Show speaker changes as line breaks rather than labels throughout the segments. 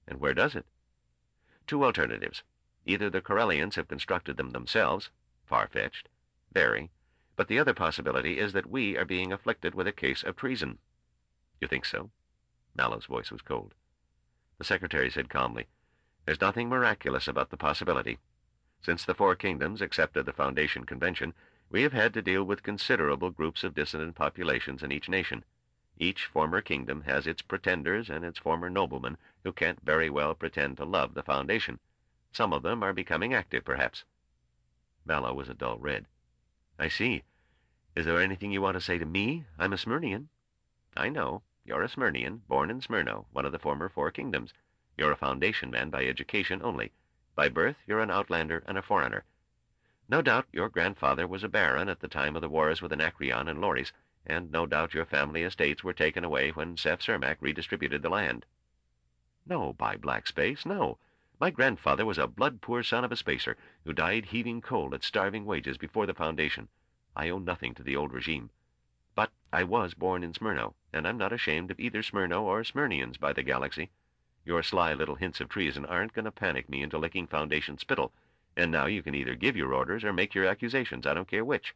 And where does it? Two alternatives. Either the Corellians have constructed them themselves, far-fetched, very, but the other possibility is that we are being afflicted with a case of treason. You think so? Mallow's voice was cold. The secretary said calmly, "There's nothing miraculous about the possibility. Since the Four Kingdoms accepted the Foundation Convention, we have had to deal with considerable groups of dissident populations in each nation. Each former kingdom has its pretenders and its former noblemen who can't very well pretend to love the Foundation. Some of them are becoming active, perhaps." Mallow was a dull red. "I see. Is there anything you want to say to me? I'm a Smyrnian." "I know. You're a Smyrnian, born in Smyrno, one of the former Four Kingdoms. You're a Foundation man by education only. By birth, you're an outlander and a foreigner. No doubt your grandfather was a baron at the time of the wars with Anacreon and Loris, and no doubt your family estates were taken away when Seth Cermak redistributed the land." "No, by black space, no. My grandfather was a blood-poor son of a spacer who died heaving coal at starving wages before the Foundation. I owe nothing to the old regime. But I was born in Smyrno, and I'm not ashamed of either Smyrno or Smyrnians, by the galaxy. Your sly little hints of treason aren't going to panic me into licking Foundation spittle, and now you can either give your orders or make your accusations. I don't care which."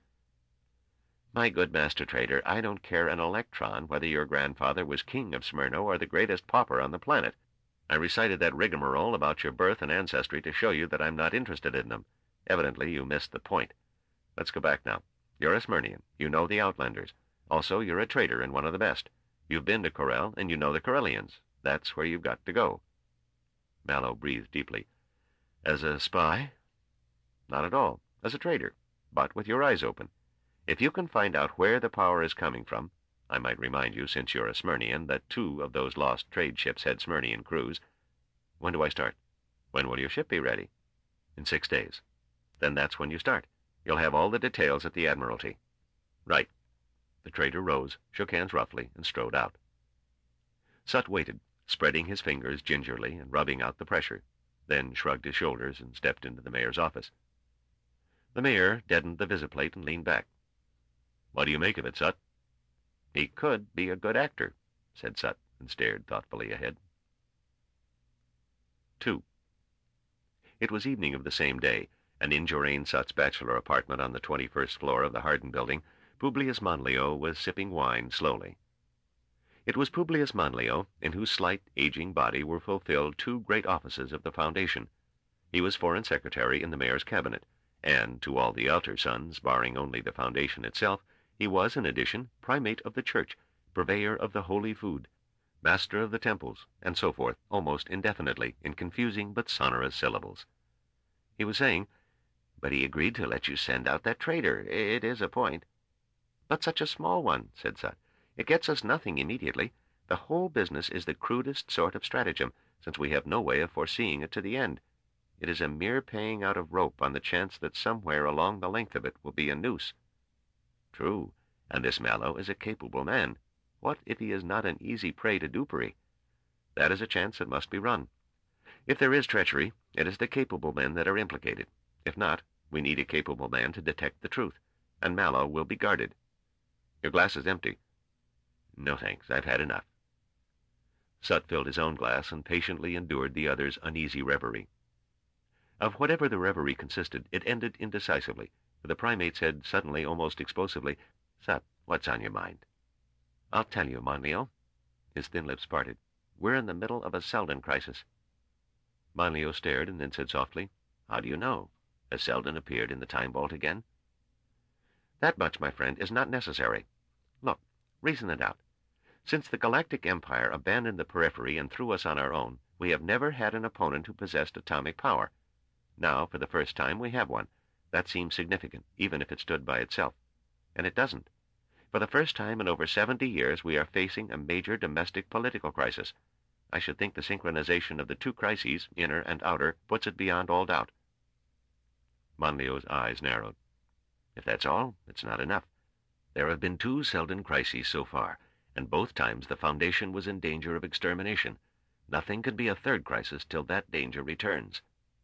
"My good Master Trader, I don't care an electron whether your grandfather was king of Smyrno or the greatest pauper on the planet. I recited that rigmarole about your birth and ancestry to show you that I'm not interested in them. Evidently you missed the point. Let's go back now. You're a Smyrnian. You know the Outlanders. Also, you're a trader and one of the best. You've been to Corel, and you know the Corellians. That's where you've got to go." Mallow breathed deeply. "As a spy?" "Not at all. As a trader. But with your eyes open. If you can find out where the power is coming from, I might remind you, since you're a Smyrnian, that 2 of those lost trade ships had Smyrnian crews. When do I start? When will your ship be ready? In 6 days. Then that's when you start. You'll have all the details at the Admiralty." "Right." The trader rose, shook hands roughly, and strode out. Sut waited, spreading his fingers gingerly and rubbing out the pressure, then shrugged his shoulders and stepped into the mayor's office. The mayor deadened the visiplate and leaned back. "What do you make of it, Sut?" "He could be a good actor," said Sut, and stared thoughtfully ahead. 2. It was evening of the same day, and in Joraine Sut's bachelor apartment on the 21st floor of the Hardin Building, Publius Manlio was sipping wine slowly. It was Publius Manlio in whose slight, aging body were fulfilled 2 great offices of the Foundation. He was foreign secretary in the mayor's cabinet, and to all the elder sons, barring only the Foundation itself, he was, in addition, primate of the church, purveyor of the holy food, master of the temples, and so forth, almost indefinitely, in confusing but sonorous syllables. He was saying, "But he agreed to let you send out that trader. It is a point." "But such a small one," said Sut. "It gets us nothing immediately. The whole business is the crudest sort of stratagem, since we have no way of foreseeing it to the end. It is a mere paying out of rope on the chance that somewhere along the length of it will be a noose." "True, and this Mallow is a capable man. What if he is not an easy prey to dupery? That is a chance that must be run. If there is treachery, it is the capable men that are implicated. If not, we need a capable man to detect the truth, and Mallow will be guarded. Your glass is empty." "No thanks, I've had enough." Sut filled his own glass and patiently endured the other's uneasy reverie. Of whatever the reverie consisted, it ended indecisively, for the primate said suddenly, almost explosively, "Sut, what's on your mind?" "I'll tell you, Manlio." His thin lips parted. "We're in the middle of a Selden crisis." Manlio stared and then said softly, "How do you know? Has Selden appeared in the time vault again?" "That much, my friend, is not necessary. Look, reason it out. Since the Galactic Empire abandoned the periphery and threw us on our own, we have never had an opponent who possessed atomic power. Now, for the first time, we have one. That seems significant, even if it stood by itself. And it doesn't. For the first time in over 70 years, we are facing a major domestic political crisis. I should think the synchronization of the 2 crises, inner and outer, puts it beyond all doubt." Manlio's eyes narrowed. "If that's all, it's not enough. There have been 2 Selden crises so far, and both times the Foundation was in danger of extermination. Nothing can be a 3rd crisis till that danger returns."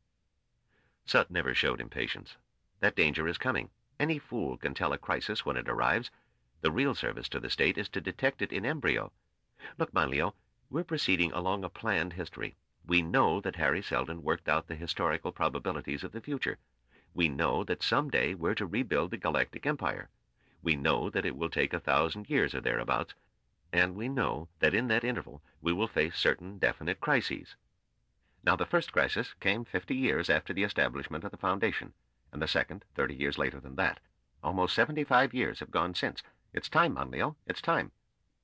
Sut never showed impatience. "That danger is coming. Any fool can tell a crisis when it arrives. The real service to the state is to detect it in embryo. Look, Manlio, we're proceeding along a planned history. We know that Harry Seldon worked out the historical probabilities of the future. We know that someday we're to rebuild the Galactic Empire. We know that it will take 1,000 years or thereabouts, and we know that in that interval we will face certain definite crises. Now, the first crisis came 50 years after the establishment of the Foundation, and the second 30 years later than that. Almost 75 years have gone since. It's time, Manlio. It's time.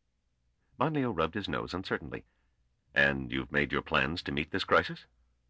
Manlio rubbed his nose uncertainly. And you've made your plans to meet this crisis?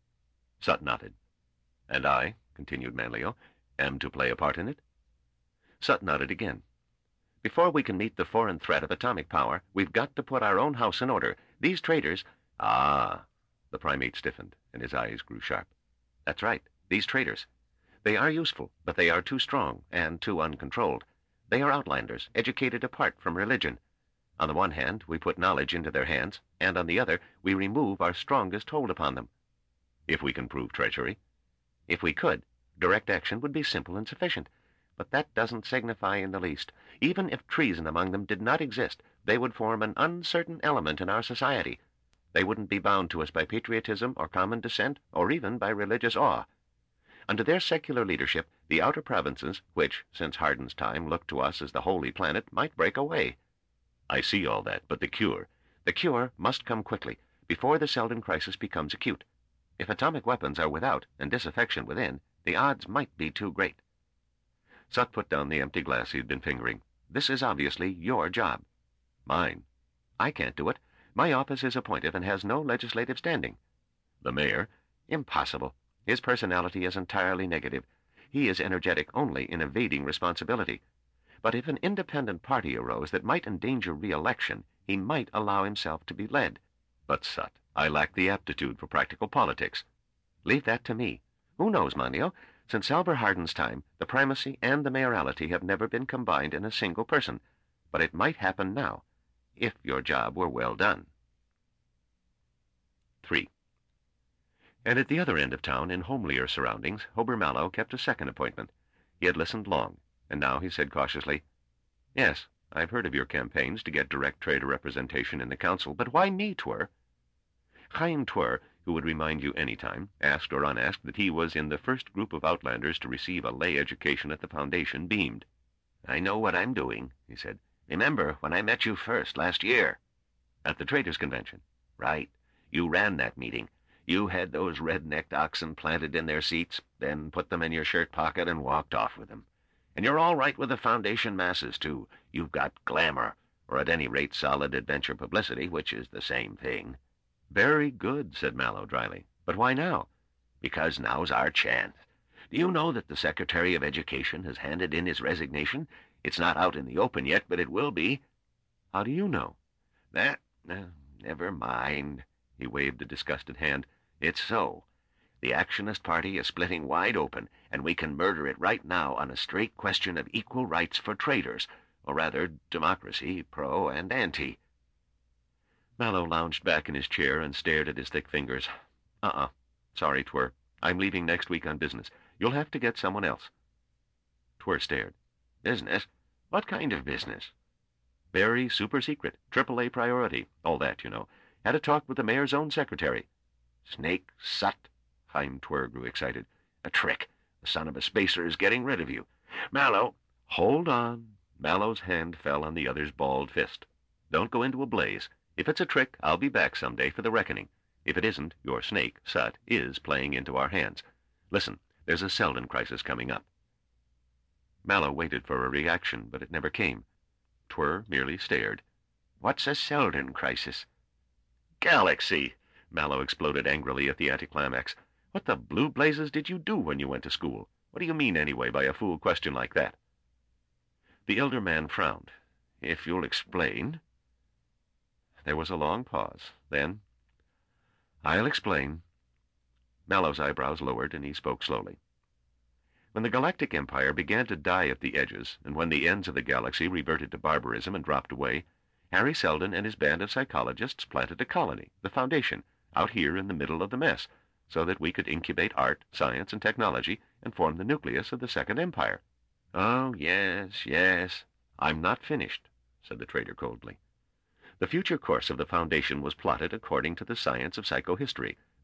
Sut nodded. And I, continued Manlio, am to play a part in it? Sut nodded again. Before we can meet the foreign threat of atomic power, we've got to put our own house in order. These traitors... Ah, the primate stiffened, and his eyes grew sharp. That's right, these traitors. They are useful, but they are too strong and too uncontrolled. They are outlanders, educated apart from religion. On the one hand, we put knowledge into their hands, and on the other, we remove our strongest hold upon them. If we can prove treachery. If we could, direct action would be simple and sufficient. But that doesn't signify in the least. Even if treason among them did not exist, they would form an uncertain element in our society. They wouldn't be bound to us by patriotism or common descent, or even by religious awe. Under their secular leadership, the outer provinces, which, since Hardin's time, looked to us as the Holy Planet, might break away. I see all that, but the cure? The cure must come quickly, before the Seldon crisis becomes acute. If atomic weapons are without and disaffection within, the odds might be too great. Sut put down the empty glass he'd been fingering. This is obviously your job. Mine. I can't do it. My office is appointive and has no legislative standing. The mayor? Impossible. His personality is entirely negative. He is energetic only in evading responsibility. But if an independent party arose that might endanger re-election, he might allow himself to be led. But, Sut, I lack the aptitude for practical politics. Leave that to me. Who knows, Manlio? Since Albert Hardin's time, the primacy and the mayoralty have never been combined in a single person. But it might happen now, if your job were well done. 3. And at the other end of town, in homelier surroundings, Hober Mallow kept a second appointment. He had listened long, and now he said cautiously, Yes, I've heard of your campaigns to get direct trader representation in the council, but why me, Twr? Chaim Twr, who would remind you any time, asked or unasked, that he was in the first group of outlanders to receive a lay education at the Foundation, beamed. I know what I'm doing, he said. Remember when I met you first last year? At the Traders' Convention. Right. You ran that meeting. You had those red-necked oxen planted in their seats, then put them in your shirt pocket and walked off with them. And you're all right with the Foundation masses, too. You've got glamour, or at any rate solid adventure publicity, which is the same thing. Very good, said Mallow dryly. But why now? Because now's our chance. Do you know that the Secretary of Education has handed in his resignation? It's not out in the open yet, but it will be. How do you know? That, never mind. He waved a disgusted hand. It's so. The Actionist Party is splitting wide open, and we can murder it right now on a straight question of equal rights for traders, or rather, democracy, pro and anti. Mallow lounged back in his chair and stared at his thick fingers. Sorry, Twr. I'm leaving next week on business. You'll have to get someone else. Twr stared. Business? What kind of business? Very super secret, AAA priority, all that, you know. Had a talk with the mayor's own secretary. Snake Sut? Chaim Twr grew excited. A trick. The son of a spacer is getting rid of you. Mallow. Hold on. Mallow's hand fell on the other's balled fist. Don't go into a blaze. If it's a trick, I'll be back someday for the reckoning. If it isn't, your snake, Sut, is playing into our hands. Listen, there's a Seldon crisis coming up. Mallow waited for a reaction, but it never came. Twr merely stared. What's a Seldon crisis? Galaxy! Mallow exploded angrily at the anticlimax. What the blue blazes did you do when you went to school? What do you mean, anyway, by a fool question like that? The elder man frowned. If you'll explain. There was a long pause. Then, I'll explain. Mallow's eyebrows lowered, and he spoke slowly. When the Galactic Empire began to die at the edges, and when the ends of the galaxy reverted to barbarism and dropped away, Harry Seldon and his band of psychologists planted a colony, the Foundation, out here in the middle of the mess, so that we could incubate art, science, and technology and form the nucleus of the Second Empire. Oh, yes. I'm not finished, said the trader coldly. The future course of the Foundation was plotted according to the science of psychohistory,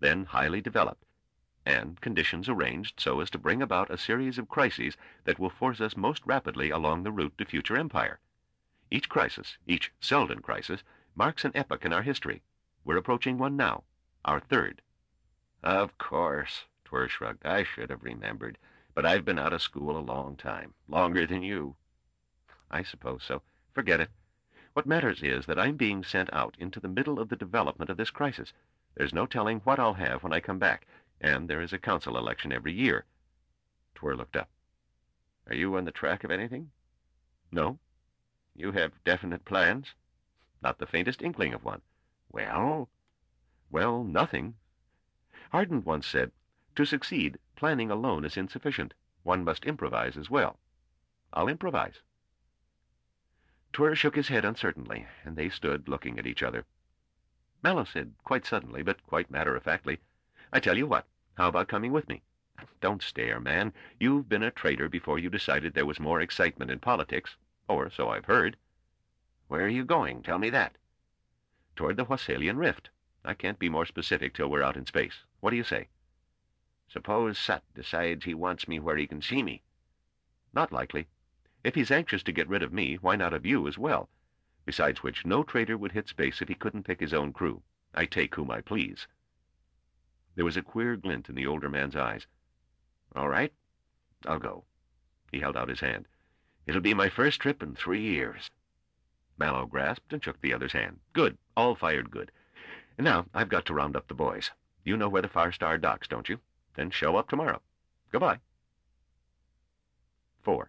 then highly developed, and conditions arranged so as to bring about a series of crises that will force us most rapidly along the route to future empire. Each crisis, each Selden crisis, marks an epoch in our history. We're approaching one now, our third. Of course, Twir shrugged. I should have remembered, but I've been out of school a long time, longer than you. I suppose so. Forget it. What matters is that I'm being sent out into the middle of the development of this crisis. There's no telling what I'll have when I come back, and there is a council election every year. Twir looked up. Are you on the track of anything? No. You have definite plans? Not the faintest inkling of one. Well, nothing. Ardent once said, to succeed, planning alone is insufficient. One must improvise as well. I'll improvise. Twir shook his head uncertainly, and they stood looking at each other. Mallow said, quite suddenly, but quite matter-of-factly, I tell you what, how about coming with me? Don't stare, man. You've been a traitor before you decided there was more excitement in politics, or so I've heard. Where are you going? Tell me that. Toward the Hossalian Rift. I can't be more specific till we're out in space. What do you say? Suppose Sut decides he wants me where he can see me. Not likely. If he's anxious to get rid of me, why not of you as well? Besides which, no traitor would hit space if he couldn't pick his own crew. I take whom I please. There was a queer glint in the older man's eyes. All right, I'll go. He held out his hand. It'll be my first trip in 3 years. Mallow grasped and shook the other's hand. Good. All fired good. And now I've got to round up the boys. You know where the Far Star docks, don't you? Then show up tomorrow. Goodbye. 4.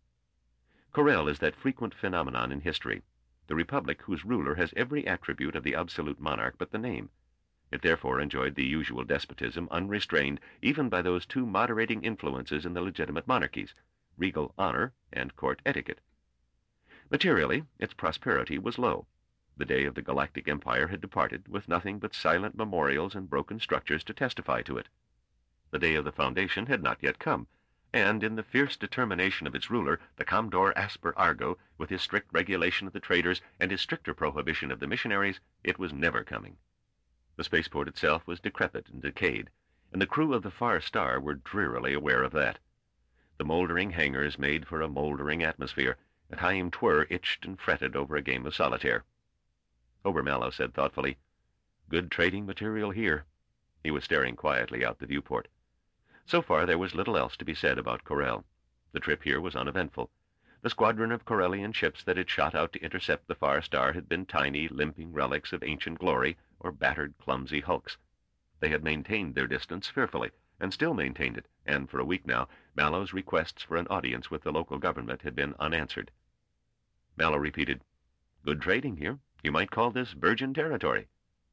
Corel is that frequent phenomenon in history, the republic whose ruler has every attribute of the absolute monarch but the name. It therefore enjoyed the usual despotism unrestrained even by those two moderating influences in the legitimate monarchies, regal honor and court etiquette. Materially, its prosperity was low. The day of the Galactic Empire had departed, with nothing but silent memorials and broken structures to testify to it. The day of the foundation had not yet come, and in the fierce determination of its ruler, the Commodore Asper Argo, with his strict regulation of the traders and his stricter prohibition of the missionaries, it was never coming. The spaceport itself was decrepit and decayed, and the crew of the Far Star were drearily aware of that. The moldering hangars made for a moldering atmosphere, and Chaim Twir itched and fretted over a game of solitaire. Obermallow said thoughtfully, Good trading material here. He was staring quietly out the viewport. So far there was little else to be said about Corel. The trip here was uneventful. The squadron of Corellian ships that had shot out to intercept the Far Star had been tiny, limping relics of ancient glory, or battered, clumsy hulks. They had maintained their distance fearfully, and still maintained it, and for a week now, Mallow's requests for an audience with the local government had been unanswered. Mallow repeated, Good trading here. You might call this virgin territory.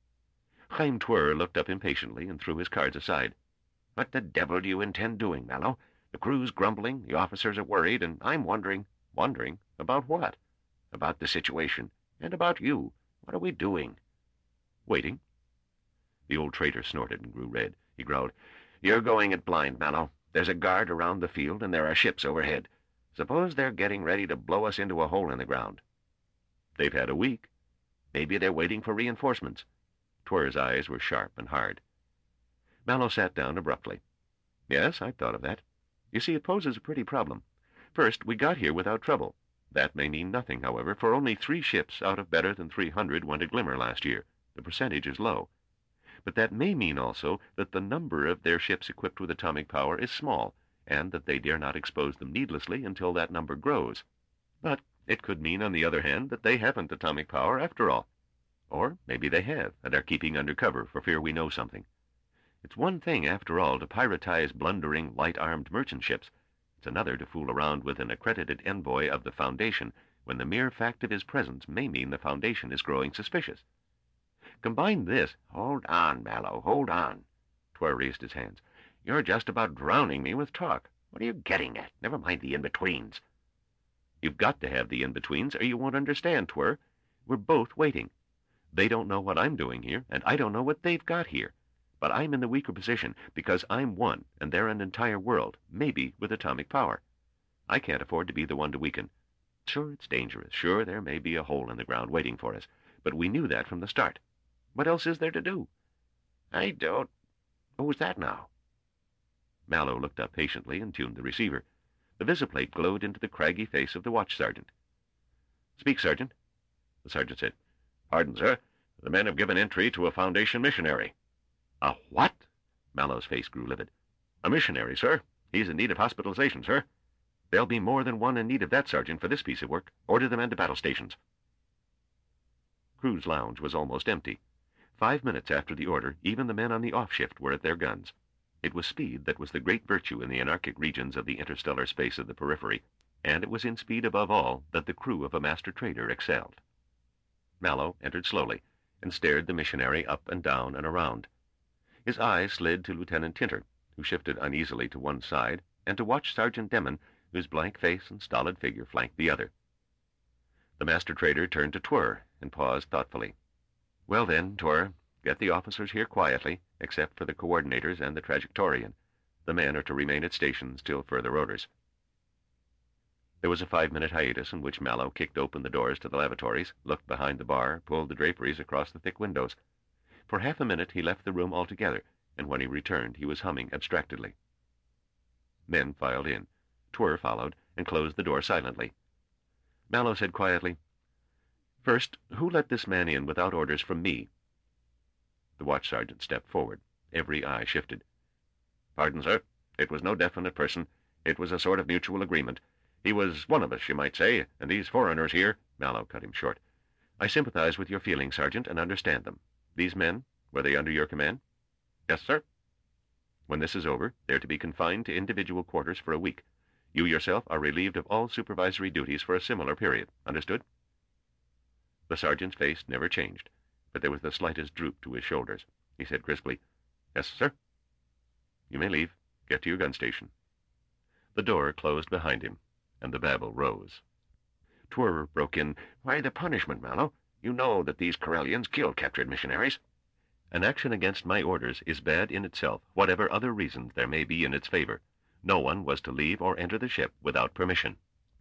Chaim Twir looked up impatiently and threw his cards aside. What the devil do you intend doing, Mallow? The crew's grumbling, the officers are worried, and I'm wondering. Wondering? About what? About the situation. And about you. What are we doing? Waiting. The old trader snorted and grew red. He growled, You're going it blind, Mallow. There's a guard around the field, and there are ships overhead. Suppose they're getting ready to blow us into a hole in the ground. They've had a week. Maybe they're waiting for reinforcements. Twir's eyes were sharp and hard. Mallow sat down abruptly. Yes, I'd thought of that. You see, it poses a pretty problem. First, we got here without trouble. That may mean nothing, however, for only 3 ships out of better than 300 went a glimmer last year. The percentage is low. But that may mean also that the number of their ships equipped with atomic power is small, and that they dare not expose them needlessly until that number grows. But it could mean, on the other hand, that they haven't atomic power after all. Or maybe they have, and are keeping under cover for fear we know something. It's one thing, after all, to piratize blundering, light-armed merchant ships. It's another to fool around with an accredited envoy of the Foundation when the mere fact of his presence may mean the Foundation is growing suspicious. Combine this— Hold on, Mallow, hold on. Twir raised his hands. You're just about drowning me with talk. What are you getting at? Never mind the in-betweens. You've got to have the in-betweens, or you won't understand, Twir. We're both waiting. They don't know what I'm doing here, and I don't know what they've got here. But I'm in the weaker position because I'm one, and they're an entire world, maybe with atomic power. I can't afford to be the one to weaken. Sure, it's dangerous. Sure, there may be a hole in the ground waiting for us. But we knew that from the start. What else is there to do? I don't... What was that now? Mallow looked up patiently and tuned the receiver. The visiplate glowed into the craggy face of the watch sergeant. "Speak, Sergeant." The sergeant said, "Pardon, sir. The men have given entry to a Foundation missionary." "A what?" Mallow's face grew livid. "A missionary, sir. He's in need of hospitalization, sir." "There'll be more than one in need of that, Sergeant, for this piece of work. Order the men to battle stations." Crew's lounge was almost empty. 5 minutes after the order, even the men on the off shift were at their guns. It was speed that was the great virtue in the anarchic regions of the interstellar space of the periphery, and it was in speed above all that the crew of a master trader excelled. Mallow entered slowly and stared the missionary up and down and around. His eyes slid to Lieutenant Tinter, who shifted uneasily to one side, and to Watch Sergeant Demon, whose blank face and stolid figure flanked the other. The master trader turned to Twir and paused thoughtfully. "Well then, Twir, get the officers here quietly, except for the coordinators and the trajectorian. The men are to remain at stations till further orders." There was a 5-minute hiatus in which Mallow kicked open the doors to the lavatories, looked behind the bar, pulled the draperies across the thick windows. For half a minute he left the room altogether, and when he returned he was humming abstractedly. Men filed in. Twir followed and closed the door silently. Mallow said quietly, "First, who let this man in without orders from me?" The watch sergeant stepped forward. Every eye shifted. "Pardon, sir. It was no definite person. It was a sort of mutual agreement. He was one of us, you might say, and these foreigners here—" Mallow cut him short. "I sympathize with your feelings, Sergeant, and understand them. These men, were they under your command?" "Yes, sir." "When this is over, they're to be confined to individual quarters for a week. You yourself are relieved of all supervisory duties for a similar period. Understood?" The sergeant's face never changed, but there was the slightest droop to his shoulders. He said crisply, "Yes, sir." "You may leave. Get to your gun station." The door closed behind him, and the babble rose. Twir broke in, "Why the punishment, Mallow? You know that these Corellians killed captured missionaries." "An action against my orders is bad in itself, whatever other reasons there may be in its favor. No one was to leave or enter the ship without permission."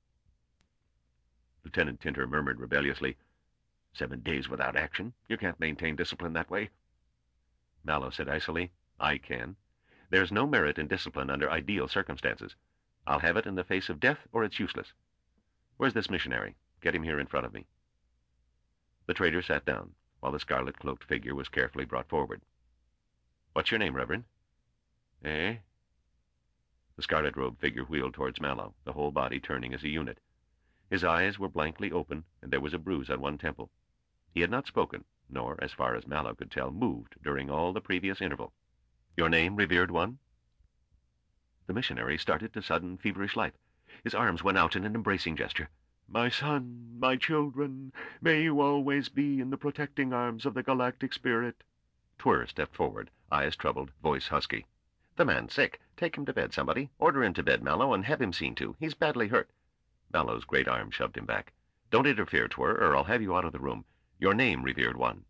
Lieutenant Tinter murmured rebelliously, 7 days without action? You can't maintain discipline that way." Mallow said icily, "I can. There's no merit in discipline under ideal circumstances. I'll have it in the face of death, or it's useless. Where's this missionary? Get him here in front of me." The trader sat down, while the scarlet-cloaked figure was carefully brought forward. "What's your name, Reverend?" "Eh?" The scarlet-robed figure wheeled towards Mallow, the whole body turning as a unit. His eyes were blankly open, and there was a bruise on one temple. He had not spoken, nor, as far as Mallow could tell, moved during all the previous interval. "Your name, revered one?" The missionary started to sudden feverish life. His arms went out in an embracing gesture. "My son, my children, may you always be in the protecting arms of the galactic spirit." Twir stepped forward, eyes troubled, voice husky. "The man's sick. Take him to bed, somebody. Order him to bed, Mallow, and have him seen to. He's badly hurt." Mallow's great arm shoved him back. "Don't interfere, Twir, or I'll have you out of the room. Your name, revered one."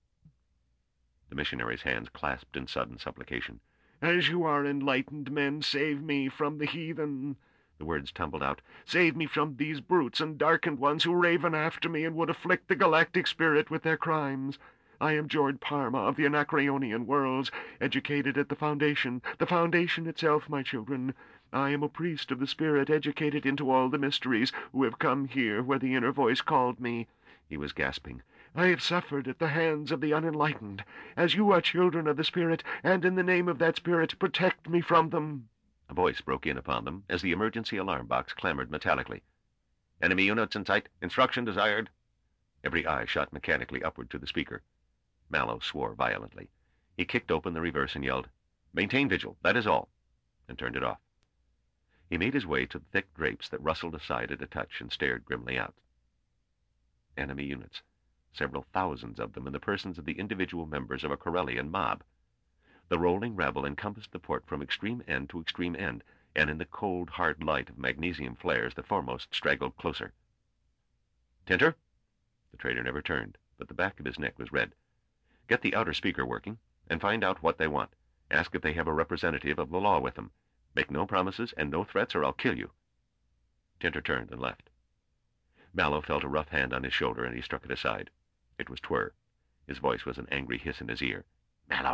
The missionary's hands clasped in sudden supplication. "As you are enlightened men, save me from the heathen." The words tumbled out. "Save me from these brutes and darkened ones who raven after me and would afflict the galactic spirit with their crimes. I am George Parma of the Anacreonian worlds, educated at the Foundation itself, my children. I am a priest of the spirit, educated into all the mysteries, who have come here where the inner voice called me." He was gasping. "I have suffered at the hands of the unenlightened. As you are children of the spirit, and in the name of that spirit, protect me from them." A voice broke in upon them as the emergency alarm box clamored metallically. "Enemy units in sight. Instruction desired." Every eye shot mechanically upward to the speaker. Mallow swore violently. He kicked open the reverse and yelled, "Maintain vigil, that is all," and turned it off. He made his way to the thick drapes that rustled aside at a touch and stared grimly out. Enemy units. Several thousands of them in the persons of the individual members of a Corellian mob. The rolling rabble encompassed the port from extreme end to extreme end, and in the cold, hard light of magnesium flares the foremost straggled closer. "Tinter?" The trader never turned, but the back of his neck was red. "Get the outer speaker working, and find out what they want. Ask if they have a representative of the law with them. Make no promises and no threats, or I'll kill you." Tinter turned and left. Mallow felt a rough hand on his shoulder, and he struck it aside. It was Twir. His voice was an angry hiss in his ear. "Mallow,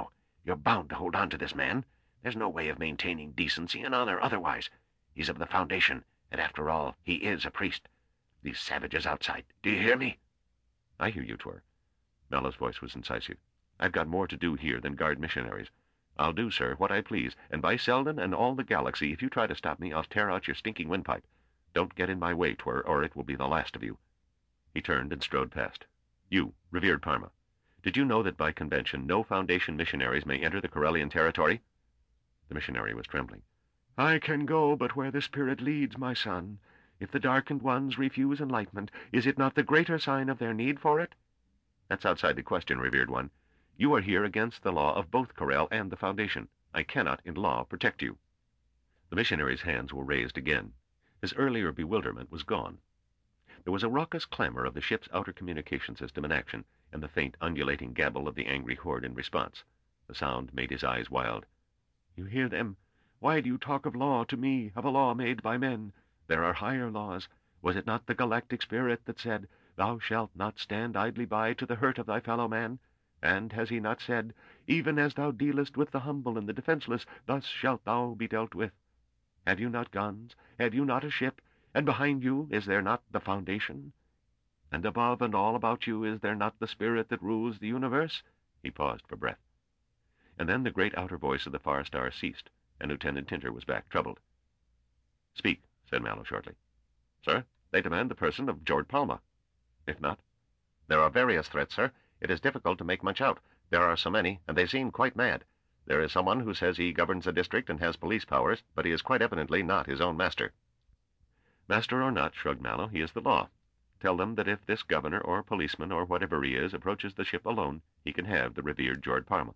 You're bound to hold on to this man. There's no way of maintaining decency and honor otherwise. He's of the Foundation, and after all, he is a priest. These savages outside, do you hear me?" "I hear you, Twir." Mallow's voice was incisive. "I've got more to do here than guard missionaries. I'll do, sir, what I please, and by Selden and all the galaxy, if you try to stop me, I'll tear out your stinking windpipe. Don't get in my way, Twir, or it will be the last of you." He turned and strode past. "You, revered Parma, did you know that by convention no Foundation missionaries may enter the Corellian territory?" The missionary was trembling. "I can go but where the Spirit leads, my son. If the darkened ones refuse enlightenment, is it not the greater sign of their need for it?" "That's outside the question, revered one. You are here against the law of both Corel and the Foundation. I cannot, in law, protect you." The missionary's hands were raised again. His earlier bewilderment was gone. There was a raucous clamor of the ship's outer communication system in action, and the faint undulating gabble of the angry horde in response. The sound made his eyes wild. "You hear them? Why do you talk of law to me, of a law made by men? There are higher laws. Was it not the galactic spirit that said, 'Thou shalt not stand idly by to the hurt of thy fellow man'? And has he not said, 'Even as thou dealest with the humble and the defenseless, thus shalt thou be dealt with'? Have you not guns? Have you not a ship? And behind you is there not the Foundation? And above and all about you is there not the Spirit that rules the universe?" He paused for breath. And then the great outer voice of the Far Star ceased, and Lieutenant Tinter was back, troubled. "Speak," said Mallow shortly. "Sir, they demand the person of Jord Palma." "If not?" "There are various threats, sir. It is difficult to make much out. There are so many, and they seem quite mad. There is someone who says he governs a district and has police powers, but he is quite evidently not his own master." "Master or not," shrugged Mallow, "he is the law. Tell them that if this governor or policeman or whatever he is approaches the ship alone, he can have the revered Jord Palma."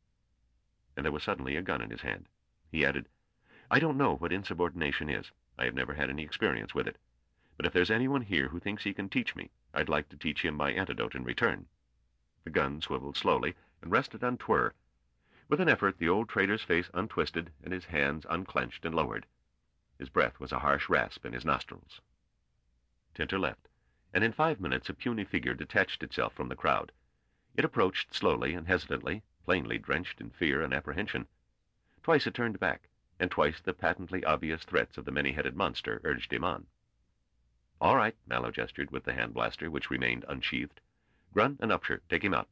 And there was suddenly a gun in his hand. He added, "I don't know what insubordination is. I have never had any experience with it. But if there's anyone here who thinks he can teach me, I'd like to teach him my antidote in return." The gun swiveled slowly and rested on Twir. With an effort, the old trader's face untwisted and his hands unclenched and lowered. His breath was a harsh rasp in his nostrils. Tinter left, and in 5 minutes a puny figure detached itself from the crowd. It approached slowly and hesitantly, plainly drenched in fear and apprehension. Twice it turned back, and twice the patently obvious threats of the many-headed monster urged him on. "All right," Mallow gestured with the hand blaster, which remained unsheathed. "Grun and Upshur, take him out."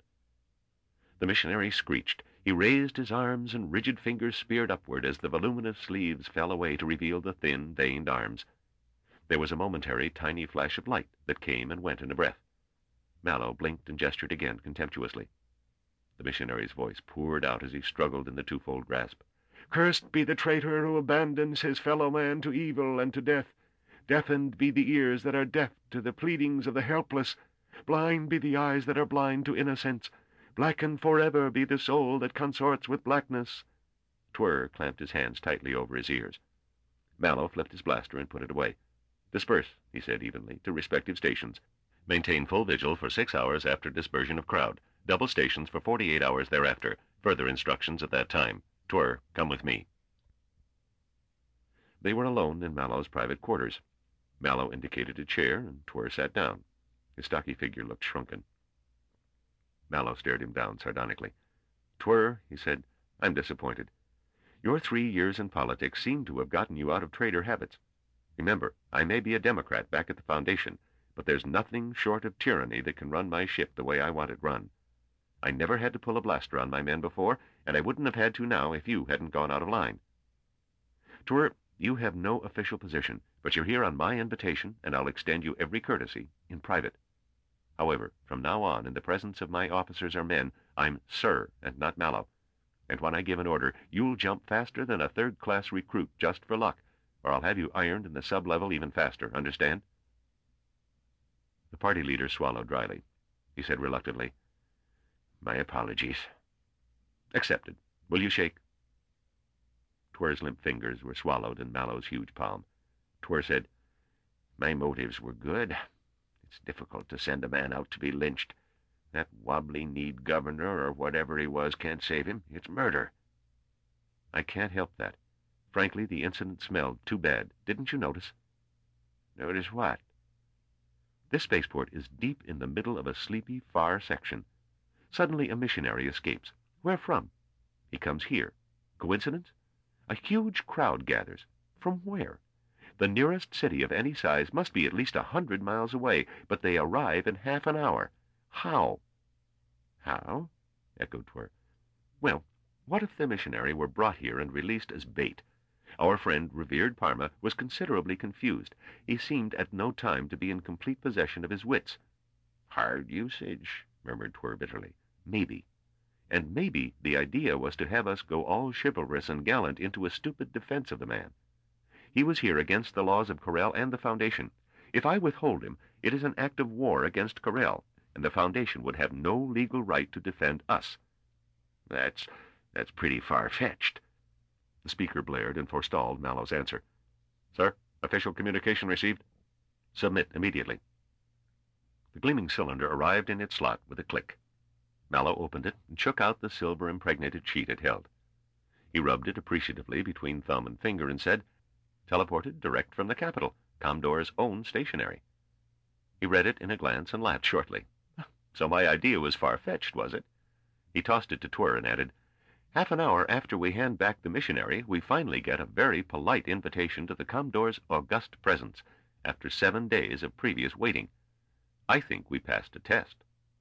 The missionary screeched. He raised his arms, and rigid fingers speared upward as the voluminous sleeves fell away to reveal the thin, veined arms. There was a momentary, tiny flash of light that came and went in a breath. Mallow blinked and gestured again contemptuously. The missionary's voice poured out as he struggled in the twofold grasp. "Cursed be the traitor who abandons his fellow man to evil and to death. Deafened be the ears that are deaf to the pleadings of the helpless. Blind be the eyes that are blind to innocence. Blackened forever be the soul that consorts with blackness." Twir clamped his hands tightly over his ears. Mallow flipped his blaster and put it away. "Disperse," he said evenly, "to respective stations. Maintain full vigil for 6 hours after dispersion of crowd. Double stations for 48 hours thereafter. Further instructions at that time. Twir, come with me." They were alone in Mallow's private quarters. Mallow indicated a chair, and Twir sat down. His stocky figure looked shrunken. Mallow stared him down sardonically. "Twir," he said, "I'm disappointed. Your 3 years in politics seem to have gotten you out of traitor habits. Remember, I may be a Democrat back at the Foundation, but there's nothing short of tyranny that can run my ship the way I want it run. I never had to pull a blaster on my men before, and I wouldn't have had to now if you hadn't gone out of line. Twir, you have no official position, but you're here on my invitation, and I'll extend you every courtesy, in private. However, from now on, in the presence of my officers or men, I'm Sir and not Mallow. And when I give an order, you'll jump faster than a third-class recruit just for luck, or I'll have you ironed in the sub-level even faster, understand?" The party leader swallowed dryly. He said reluctantly, "My apologies." "Accepted. Will you shake?" Twir's limp fingers were swallowed in Mallow's huge palm. Twir said, "My motives were good. It's difficult to send a man out to be lynched. That wobbly-kneed governor or whatever he was can't save him. It's murder." "I can't help that. Frankly, the incident smelled too bad. Didn't you notice?" "Notice what?" "This spaceport is deep in the middle of a sleepy, far section. Suddenly a missionary escapes. Where from? He comes here. Coincidence? A huge crowd gathers. From where? The nearest city of any size must be at least 100 miles away, but they arrive in half an hour. How? How? Echoed Twir. Well, what if the missionary were brought here and released as bait? Our friend, revered Parma, was considerably confused. He seemed at no time to be in complete possession of his wits. Hard usage, murmured Twir bitterly. Maybe. And maybe the idea was to have us go all chivalrous and gallant into a stupid defense of the man. He was here against the laws of Corel and the Foundation. If I withhold him, it is an act of war against Corel, and the Foundation would have no legal right to defend us. That's pretty far-fetched. The speaker blared and forestalled Mallow's answer. Sir, official communication received. Submit immediately. The gleaming cylinder arrived in its slot with a click. Mallow opened it and shook out the silver-impregnated sheet it held. He rubbed it appreciatively between thumb and finger and said, Teleported direct from the capital, Comdore's own stationery. He read it in a glance and laughed shortly. So my idea was far-fetched, was it? He tossed it to Twir and added, Half an hour after we hand back the missionary, we finally get a very polite invitation to the Comdore's august presence, after 7 days of previous waiting. I think we passed a test.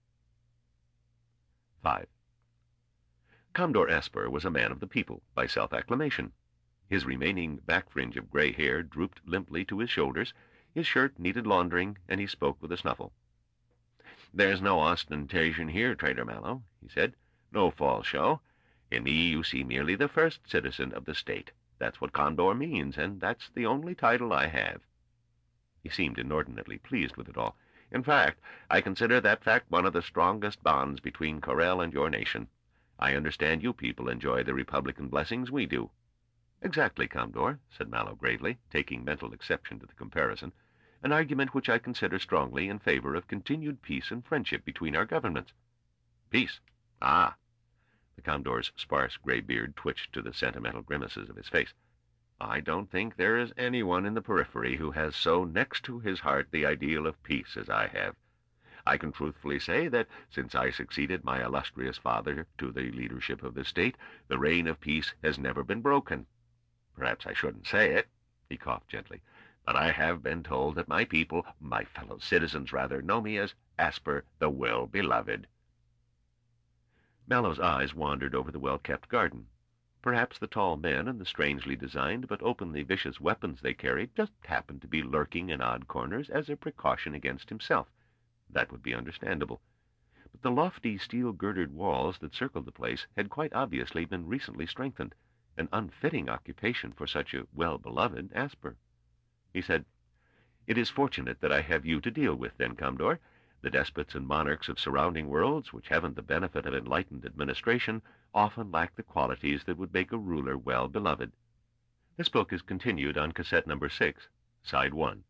5. Commodore Esper was a man of the people, by self-acclamation. His remaining back fringe of gray hair drooped limply to his shoulders, his shirt needed laundering, and he spoke with a snuffle. There's no ostentation here, Trader Mallow, he said. No false show. In me you see merely the first citizen of the state. That's what Condor means, and that's the only title I have. He seemed inordinately pleased with it all. In fact, I consider that fact one of the strongest bonds between Corel and your nation. I understand you people enjoy the Republican blessings we do. Exactly, Commodore, said Mallow gravely, taking mental exception to the comparison, an argument which I consider strongly in favor of continued peace and friendship between our governments. Peace? Ah! The Commodore's sparse gray beard twitched to the sentimental grimaces of his face. I don't think there is anyone in the periphery who has so next to his heart the ideal of peace as I have. I can truthfully say that since I succeeded my illustrious father to the leadership of the state, the reign of peace has never been broken. Perhaps I shouldn't say it, he coughed gently, but I have been told that my people, my fellow citizens rather, know me as Asper the Well-Beloved. Mallow's eyes wandered over the well-kept garden. Perhaps the tall men and the strangely designed but openly vicious weapons they carried just happened to be lurking in odd corners as a precaution against himself. That would be understandable. But the lofty steel-girdered walls that circled the place had quite obviously been recently strengthened, an unfitting occupation for such a well-beloved Asper. He said, It is fortunate that I have you to deal with, then, Commodore. The despots and monarchs of surrounding worlds, which haven't the benefit of enlightened administration, often lack the qualities that would make a ruler well-beloved. This book is continued on cassette number 6, side 1.